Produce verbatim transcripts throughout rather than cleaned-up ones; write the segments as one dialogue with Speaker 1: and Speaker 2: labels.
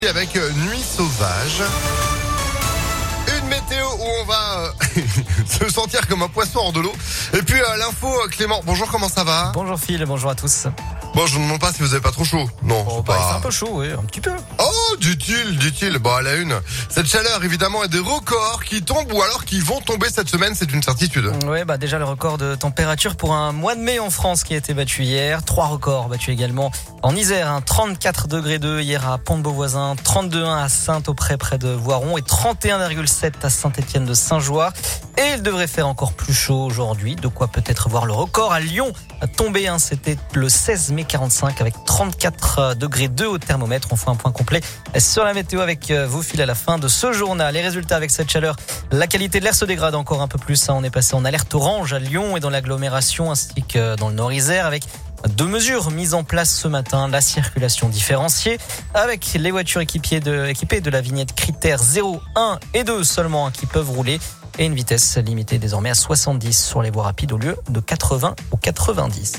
Speaker 1: Avec Nuit Sauvage. Une météo où on va euh, se sentir comme un poisson hors de l'eau. Et puis euh, l'info, euh, Clément. Bonjour, comment ça va?
Speaker 2: Bonjour Phil, bonjour à tous.
Speaker 1: Bon, je ne demande pas si vous avez pas trop chaud. Non,
Speaker 2: Oh,
Speaker 1: c'est
Speaker 2: bah,
Speaker 1: pas...
Speaker 2: c'est un peu chaud, oui, un petit peu.
Speaker 1: Oh, dit-il, dit-il. Bon, à la une. Cette chaleur, évidemment, et des records qui tombent ou alors qui vont tomber cette semaine, c'est une certitude.
Speaker 2: Oui, bah déjà le record de température pour un mois de mai en France qui a été battu hier. Trois records battus également en Isère, hein. trente-quatre degrés deux hier à Pont-de-Beauvoisin, trente-deux virgule un à Saint-Auprès près de Voiron et trente et un virgule sept à Saint-Étienne de Saint-Joire. Et il devrait faire encore plus chaud aujourd'hui. De quoi peut-être voir le record à Lyon tomber, hein. C'était le seize mai quarante-cinq avec trente-quatre degrés deux au thermomètre. On fait un point complet sur la météo avec vous, Phil, à la fin de ce journal. Les résultats avec cette chaleur, la qualité de l'air se dégrade encore un peu plus. On est passé en alerte orange à Lyon et dans l'agglomération ainsi que dans le Nord-Isère avec deux mesures mises en place ce matin. La circulation différenciée avec les voitures équipées de, équipées de la vignette critère zéro, un et deux seulement, hein, qui peuvent rouler. Et une vitesse limitée désormais à soixante-dix sur les voies rapides au lieu de quatre-vingts ou quatre-vingt-dix.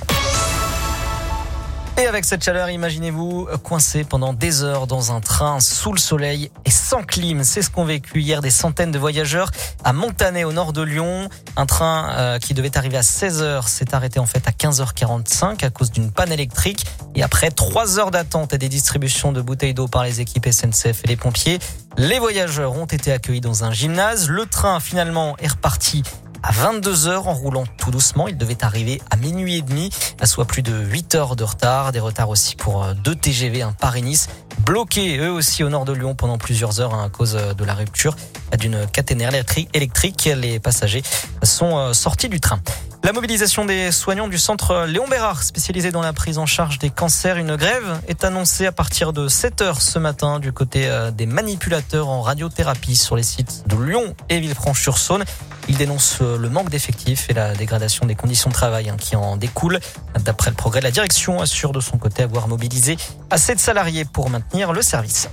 Speaker 2: Et avec cette chaleur, imaginez-vous coincé pendant des heures dans un train sous le soleil et sans clim. C'est ce qu'ont vécu hier des centaines de voyageurs à Montanet au nord de Lyon. Un train euh, qui devait arriver à seize heures s'est arrêté en fait à quinze heures quarante-cinq à cause d'une panne électrique. Et après trois heures d'attente et des distributions de bouteilles d'eau par les équipes S N C F et les pompiers, les voyageurs ont été accueillis dans un gymnase. Le train finalement est reparti à vingt-deux heures en roulant tout doucement. Il devait arriver à minuit et demi, soit plus de huit heures de retard. Des retards aussi pour deux T G V, un Paris-Nice, bloqués eux aussi au nord de Lyon pendant plusieurs heures à cause de la rupture d'une caténaire électrique. Les passagers sont sortis du train. La mobilisation des soignants du centre Léon Bérard, spécialisé dans la prise en charge des cancers. Une grève est annoncée à partir de sept heures ce matin du côté des manipulateurs en radiothérapie sur les sites de Lyon et Villefranche-sur-Saône. Ils dénoncent le manque d'effectifs et la dégradation des conditions de travail qui en découlent. D'après le Progrès, la direction assure de son côté avoir mobilisé assez de salariés pour maintenir le service.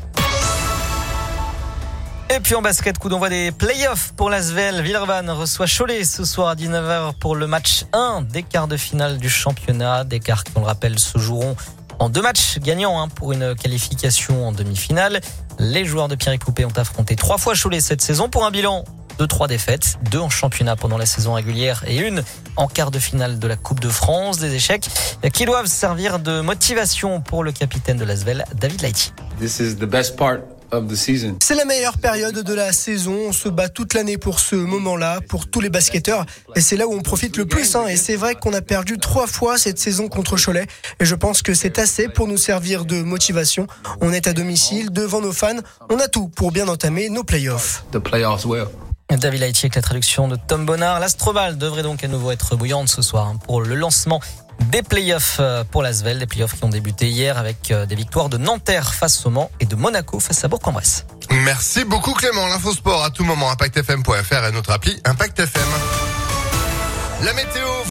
Speaker 2: Et puis en basket, coup d'envoi des playoffs pour l'Asvel. Villeurbanne reçoit Cholet ce soir à dix-neuf heures pour le match un des quarts de finale du championnat. Des quarts qui, on le rappelle, se joueront en deux matchs gagnants, hein, pour une qualification en demi-finale. Les joueurs de Pierrick Poupée ont affronté trois fois Cholet cette saison pour un bilan de trois défaites, deux en championnat pendant la saison régulière et une en quart de finale de la Coupe de France. Des échecs qui doivent servir de motivation pour le capitaine de l'Asvel, David Laïti.
Speaker 3: This is the best part.
Speaker 4: C'est la meilleure période de la saison. On se bat toute l'année pour ce moment-là, pour tous les basketteurs. Et c'est là où on profite le plus. Hein. Et c'est vrai qu'on a perdu trois fois cette saison contre Cholet. Et je pense que c'est assez pour nous servir de motivation. On est à domicile, devant nos fans. On a tout pour bien entamer nos playoffs.
Speaker 3: The playoffs will.
Speaker 2: David Laïti avec la traduction de Tom Bonnard. L'Astroval devrait donc à nouveau être bouillante ce soir, hein, pour le lancement des playoffs pour l'Asvel, des playoffs qui ont débuté hier avec des victoires de Nanterre face au Mans et de Monaco face à Bourg-en-Bresse.
Speaker 1: Merci beaucoup Clément. L'info sport à tout moment, impact f m point f r et notre appli Impact F M. La météo.